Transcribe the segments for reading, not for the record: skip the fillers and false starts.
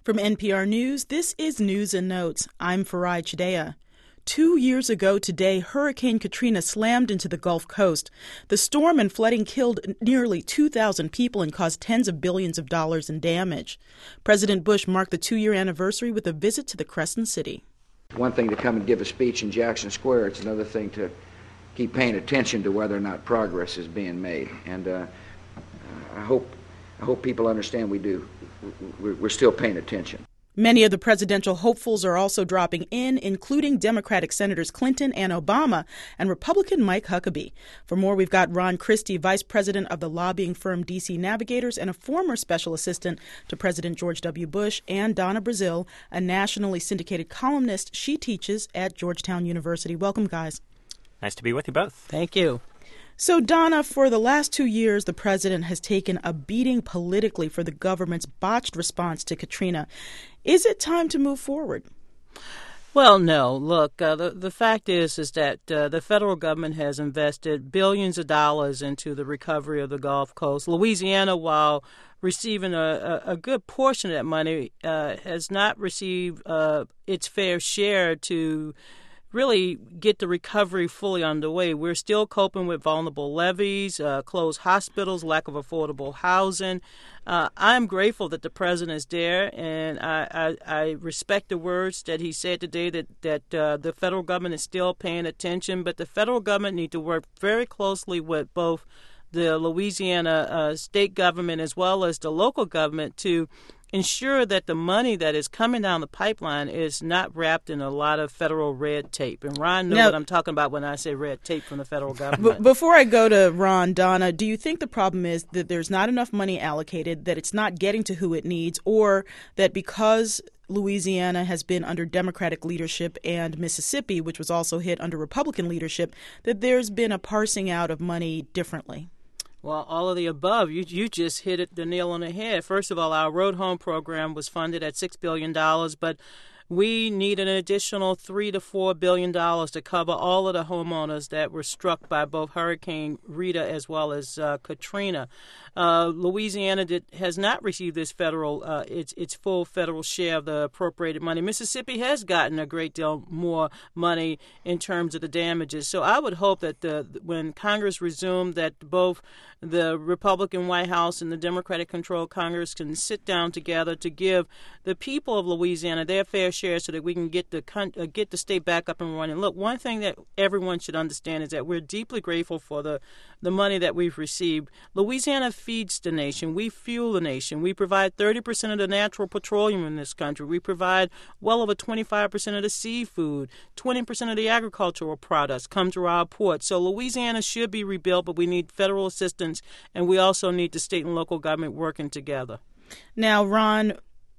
From NPR News, this is News and Notes. I'm Farai Chideya. 2 years ago today, Hurricane Katrina slammed into the Gulf Coast. The storm and flooding killed nearly 2,000 people and caused tens of billions of dollars in damage. President Bush marked the 2-year anniversary with a visit to the Crescent City. One thing to come and give a speech in Jackson Square, it's another thing to keep paying attention to whether or not progress is being made. And I hope people understand we do. We're still paying attention. Many of the presidential hopefuls are also dropping in, including Democratic Senators Clinton and Obama and Republican Mike Huckabee. For more, we've got Ron Christie, vice president of the lobbying firm DC Navigators and a former special assistant to President George W. Bush, and Donna Brazile, a nationally syndicated columnist. She teaches at Georgetown University. Welcome, guys. Nice to be with you both. Thank you. So, Donna, for the last 2 years, the president has taken a beating politically for the government's botched response to Katrina. Is it time to move forward? Well, no. Look, the fact is that the federal government has invested billions of dollars into the recovery of the Gulf Coast. Louisiana, while receiving a good portion of that money, has not received its fair share to really get the recovery fully underway. We're still coping with vulnerable levees, closed hospitals, lack of affordable housing. I'm grateful that the president is there, and I respect the words that he said today that the federal government is still paying attention, but the federal government need to work very closely with both the Louisiana state government as well as the local government to ensure that the money that is coming down the pipeline is not wrapped in a lot of federal red tape. And Ron knows what I'm talking about when I say red tape from the federal government. Before I go to Ron, Donna, do you think the problem is that there's not enough money allocated, that it's not getting to who it needs, or that because Louisiana has been under Democratic leadership and Mississippi, which was also hit under Republican leadership, that there's been a parsing out of money differently? Well, all of the above. You just hit the nail on the head. First of all, our Road Home program was funded at $6 billion, but we need an additional $3 to $4 billion to cover all of the homeowners that were struck by both Hurricane Rita as well as Katrina. Louisiana has not received this its full federal share of the appropriated money. Mississippi has gotten a great deal more money in terms of the damages. So I would hope that when Congress resumed, that both the Republican White House and the Democratic-controlled Congress can sit down together to give the people of Louisiana their fair share so that we can get the state back up and running. Look, one thing that everyone should understand is that we're deeply grateful for the money that we've received. Louisiana feeds the nation. We fuel the nation. We provide 30% of the natural petroleum in this country. We provide well over 25% of the seafood. 20% of the agricultural products come through our ports. So Louisiana should be rebuilt, but we need federal assistance, and we also need the state and local government working together. Now, Ron,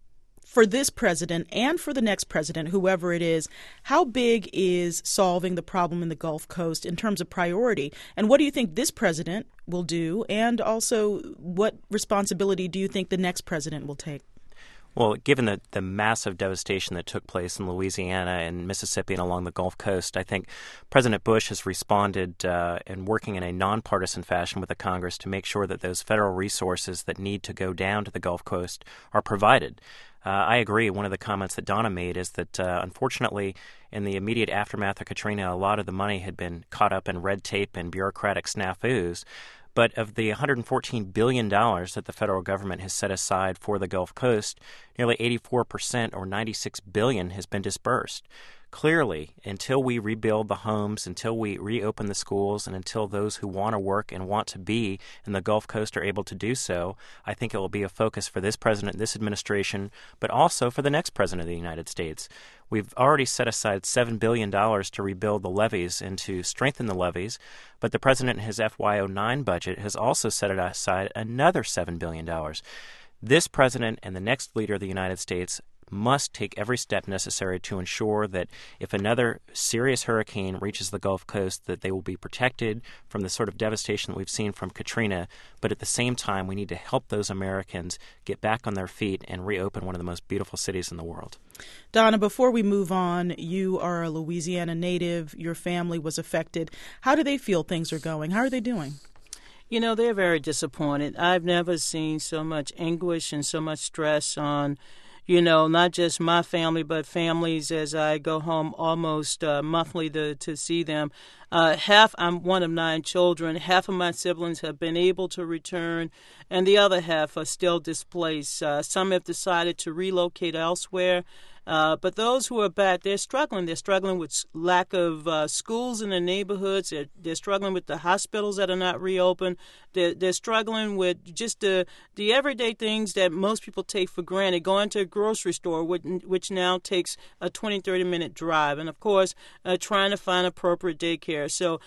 for this president and for the next president, whoever it is, how big is solving the problem in the Gulf Coast in terms of priority? And what do you think this president will do? And also, what responsibility do you think the next president will take? Well, given the massive devastation that took place in Louisiana and Mississippi and along the Gulf Coast, I think President Bush has responded and working in a nonpartisan fashion with the Congress to make sure that those federal resources that need to go down to the Gulf Coast are provided. I agree. One of the comments that Donna made is that, unfortunately, in the immediate aftermath of Katrina, a lot of the money had been caught up in red tape and bureaucratic snafus. But of the $114 billion that the federal government has set aside for the Gulf Coast, nearly 84% or $96 billion has been dispersed. Clearly, until we rebuild the homes, until we reopen the schools, and until those who want to work and want to be in the Gulf Coast are able to do so, I think it will be a focus for this president, this administration, but also for the next president of the United States. We've already set aside $7 billion to rebuild the levees and to strengthen the levees, but the president in his FY09 budget has also set aside another $7 billion. This president and the next leader of the United States must take every step necessary to ensure that if another serious hurricane reaches the Gulf Coast, that they will be protected from the sort of devastation that we've seen from Katrina. But at the same time, we need to help those Americans get back on their feet and reopen one of the most beautiful cities in the world. Donna, before we move on, you are a Louisiana native. Your family was affected. How do they feel things are going? How are they doing? You know, they're very disappointed. I've never seen so much anguish and so much stress on not just my family, but families as I go home almost monthly to see them. I'm one of 9 children. Half of my siblings have been able to return, and the other half are still displaced. Some have decided to relocate elsewhere. But those who are back, they're struggling. They're struggling with lack of schools in the neighborhoods. They're struggling with the hospitals that are not reopened. They're struggling with just the everyday things that most people take for granted. Going to a grocery store, which now takes a 20, 30-minute drive. And, of course, trying to find appropriate daycare. So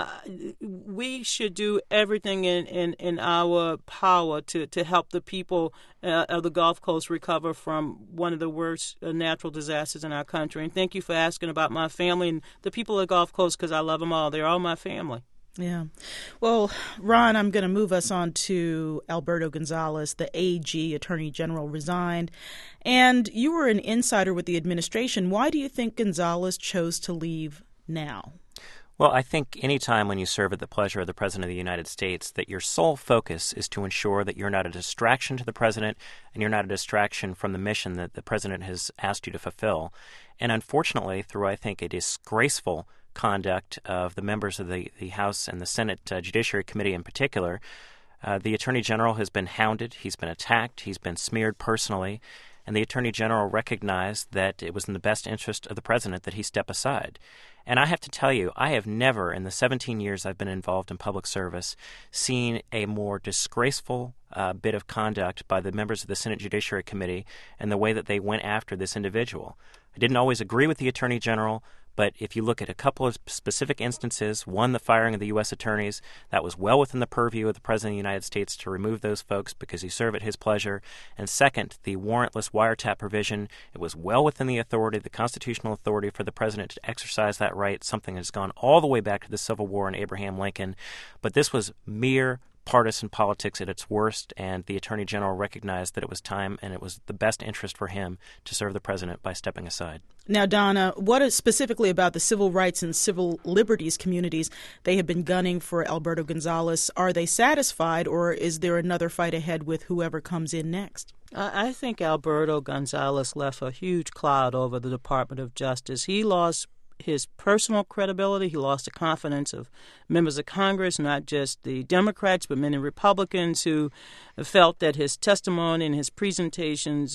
we should do everything in our power to help the people of the Gulf Coast recover from one of the worst natural disasters in our country. And thank you for asking about my family and the people of the Gulf Coast, because I love them all. They're all my family. Yeah. Well, Ron, I'm going to move us on to Alberto Gonzales, the AG, Attorney General, resigned. And you were an insider with the administration. Why do you think Gonzales chose to leave now? Well, I think any time when you serve at the pleasure of the President of the United States, that your sole focus is to ensure that you're not a distraction to the President and you're not a distraction from the mission that the President has asked you to fulfill. And unfortunately, through, I think, a disgraceful conduct of the members of the House and the Senate Judiciary Committee in particular, the Attorney General has been hounded, he's been attacked, he's been smeared personally, and the Attorney General recognized that it was in the best interest of the President that he step aside. And I have to tell you, I have never, in the 17 years I've been involved in public service, seen a more disgraceful bit of conduct by the members of the Senate Judiciary Committee and the way that they went after this individual. I didn't always agree with the Attorney General, but if you look at a couple of specific instances, one, the firing of the U.S. attorneys, that was well within the purview of the President of the United States to remove those folks because he served at his pleasure. And second, the warrantless wiretap provision, it was well within the authority, the constitutional authority for the President to exercise that right, something that has gone all the way back to the Civil War and Abraham Lincoln. But this was mere partisan politics at its worst, and the Attorney General recognized that it was time and it was the best interest for him to serve the President by stepping aside. Now, Donna, what is specifically about the civil rights and civil liberties communities they have been gunning for Alberto Gonzales? Are they satisfied, or is there another fight ahead with whoever comes in next? I think Alberto Gonzales left a huge cloud over the Department of Justice. He lost his personal credibility. He lost the confidence of members of Congress, not just the Democrats, but many Republicans who felt that his testimony and his presentations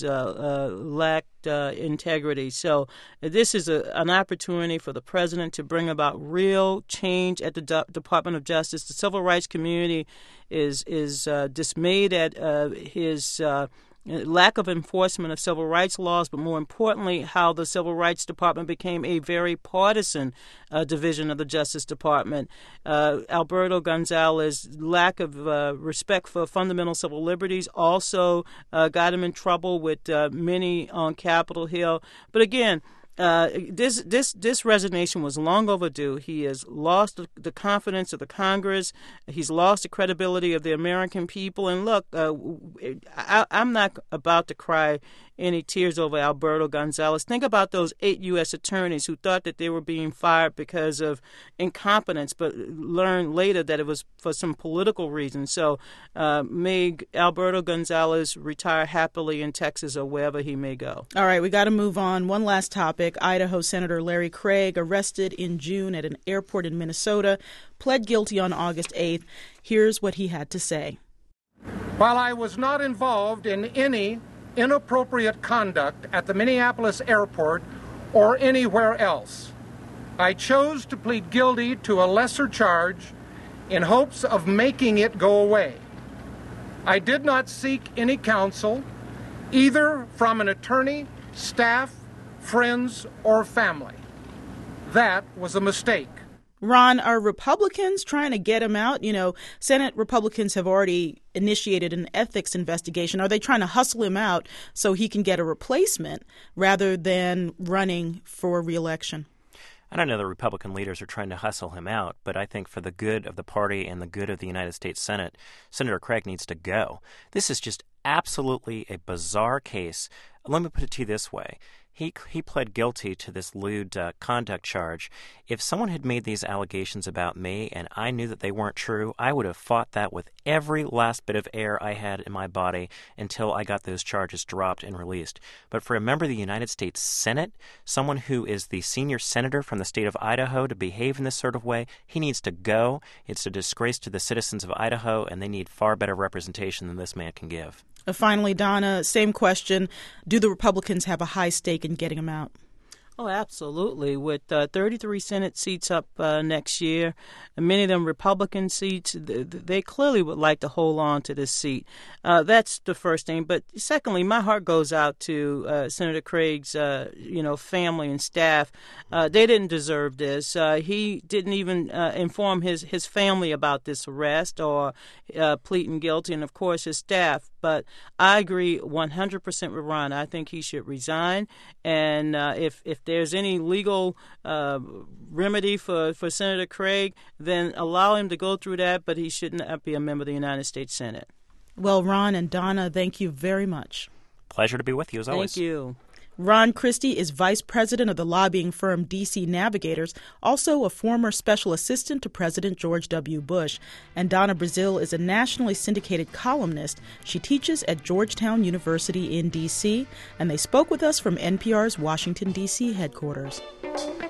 lacked integrity. So this is an opportunity for the President to bring about real change at the Department of Justice. The civil rights community is dismayed at his lack of enforcement of civil rights laws, but more importantly, how the Civil Rights Department became a very partisan division of the Justice Department. Alberto Gonzales' lack of respect for fundamental civil liberties also got him in trouble with many on Capitol Hill. But again, this resignation was long overdue. He has lost the confidence of the Congress. He's lost the credibility of the American people. And look, I'm not about to cry any tears over Alberto Gonzales. Think about those 8 U.S. attorneys who thought that they were being fired because of incompetence, but learned later that it was for some political reasons. So may Alberto Gonzales retire happily in Texas or wherever he may go. All right, we got to move on. One last topic. Idaho Senator Larry Craig, arrested in June at an airport in Minnesota, pled guilty on August 8th. Here's what he had to say. While I was not involved in any inappropriate conduct at the Minneapolis airport or anywhere else, I chose to plead guilty to a lesser charge in hopes of making it go away. I did not seek any counsel, either from an attorney, staff, friends, or family. That was a mistake. Ron, are Republicans trying to get him out? You know, Senate Republicans have already initiated an ethics investigation. Are they trying to hustle him out so he can get a replacement rather than running for re-election? I don't know that Republican leaders are trying to hustle him out, but I think for the good of the party and the good of the United States Senate, Senator Craig needs to go. This is just absolutely a bizarre case. Let me put it to you this way. He pled guilty to this lewd conduct charge. If someone had made these allegations about me and I knew that they weren't true, I would have fought that with every last bit of air I had in my body until I got those charges dropped and released. But for a member of the United States Senate, someone who is the senior senator from the state of Idaho, to behave in this sort of way, he needs to go. It's a disgrace to the citizens of Idaho, and they need far better representation than this man can give. Finally, Donna, same question. Do the Republicans have a high stake in getting him out? Oh, absolutely. With 33 Senate seats up next year, and many of them Republican seats, they clearly would like to hold on to this seat. That's the first thing. But secondly, my heart goes out to Senator Craig's, family and staff. They didn't deserve this. He didn't even inform his family about this arrest or pleading guilty, and of course his staff. But I agree 100% with Ron. I think he should resign, and if there's any legal remedy for Senator Craig, then allow him to go through that, but he should not be a member of the United States Senate. Well, Ron and Donna, thank you very much. Pleasure to be with you, as always. Thank you. Ron Christie is vice president of the lobbying firm DC Navigators, also a former special assistant to President George W. Bush. And Donna Brazile is a nationally syndicated columnist. She teaches at Georgetown University in D.C., and they spoke with us from NPR's Washington, D.C. headquarters.